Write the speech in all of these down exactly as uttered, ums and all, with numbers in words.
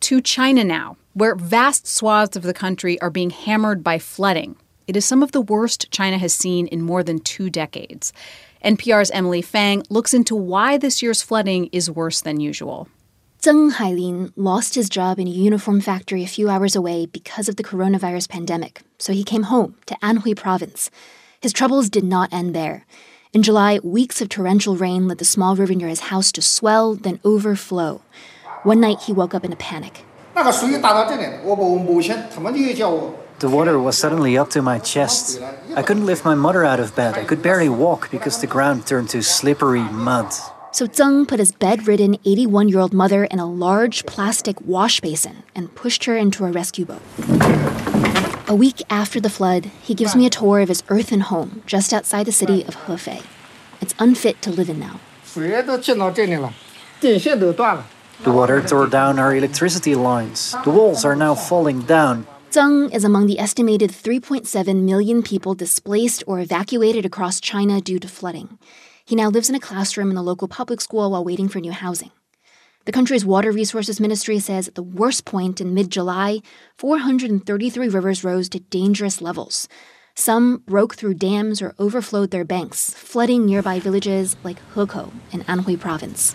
To China now, where vast swaths of the country are being hammered by flooding. It is some of the worst China has seen in more than two decades. N P R's Emily Fang looks into why this year's flooding is worse than usual. Zheng Hailin lost his job in a uniform factory a few hours away because of the coronavirus pandemic, so he came home to Anhui province. His troubles did not end there. In July, weeks of torrential rain led the small river near his house to swell, then overflow. One night, he woke up in a panic. The water was suddenly up to my chest. I couldn't lift my mother out of bed. I could barely walk because the ground turned to slippery mud. So Zheng put his bedridden eighty-one-year-old mother in a large plastic wash basin and pushed her into a rescue boat. A week after the flood, he gives me a tour of his earthen home just outside the city of Hefei. It's unfit to live in now. The water tore down our electricity lines. The walls are now falling down. Zheng is among the estimated three point seven million people displaced or evacuated across China due to flooding. He now lives in a classroom in a local public school while waiting for new housing. The country's Water Resources Ministry says at the worst point in mid-July, four hundred thirty-three rivers rose to dangerous levels. Some broke through dams or overflowed their banks, flooding nearby villages like Hekou in Anhui province.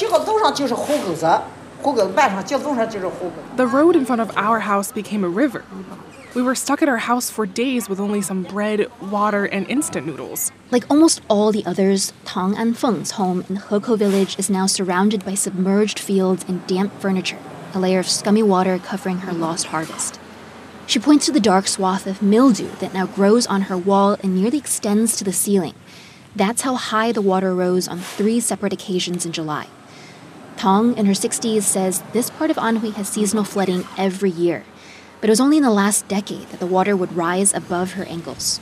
The road in front of our house became a river. We were stuck at our house for days with only some bread, water, and instant noodles. Like almost all the others, Tang Anfeng's home in Hekou village is now surrounded by submerged fields and damp furniture, a layer of scummy water covering her lost harvest. She points to the dark swath of mildew that now grows on her wall and nearly extends to the ceiling. That's how high the water rose on three separate occasions in July. Tang, in her sixties, says this part of Anhui has seasonal flooding every year. But it was only in the last decade that the water would rise above her ankles.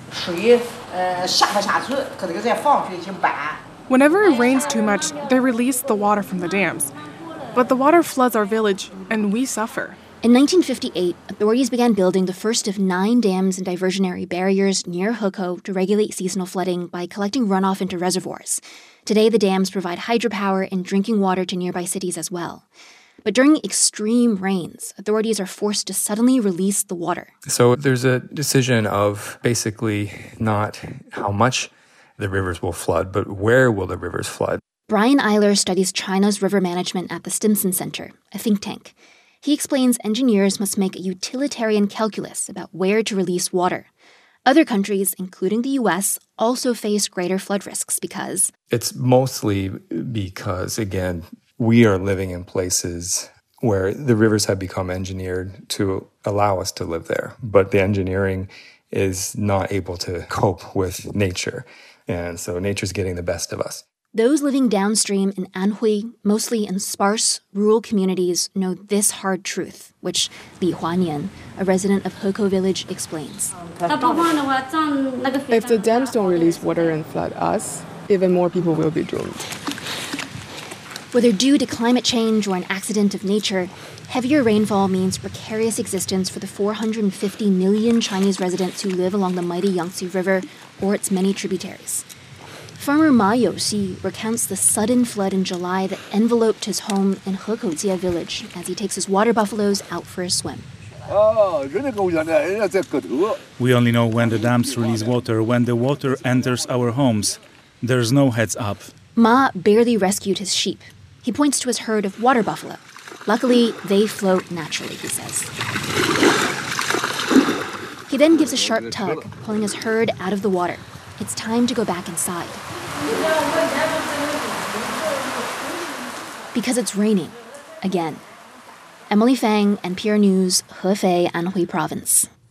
Whenever it rains too much, they release the water from the dams. But the water floods our village, and we suffer. In nineteen fifty-eight, authorities began building the first of nine dams and diversionary barriers near Hekou to regulate seasonal flooding by collecting runoff into reservoirs. Today, the dams provide hydropower and drinking water to nearby cities as well. But during extreme rains, authorities are forced to suddenly release the water. So there's a decision of basically not how much the rivers will flood, but where will the rivers flood. Brian Eiler studies China's river management at the Stimson Center, a think tank. He explains engineers must make a utilitarian calculus about where to release water. Other countries, including the U S, also face greater flood risks because... It's mostly because, again, we are living in places where the rivers have become engineered to allow us to live there. But the engineering is not able to cope with nature. And so nature's getting the best of us. Those living downstream in Anhui, mostly in sparse, rural communities, know this hard truth, which Li Huanian, a resident of Hekou village, explains. If the dams don't release water and flood us, even more people will be doomed. Whether due to climate change or an accident of nature, heavier rainfall means precarious existence for the four hundred fifty million Chinese residents who live along the mighty Yangtze River or its many tributaries. Farmer Ma Youxi recounts the sudden flood in July that enveloped his home in Hekou village as he takes his water buffaloes out for a swim. We only know when the dams release water, when the water enters our homes. There's no heads up. Ma barely rescued his sheep. He points to his herd of water buffalo. Luckily, they float naturally, he says. He then gives a sharp tug, pulling his herd out of the water. It's time to go back inside. Because it's raining. Again. Emily Fang, N P R News, Hefei, Anhui Province.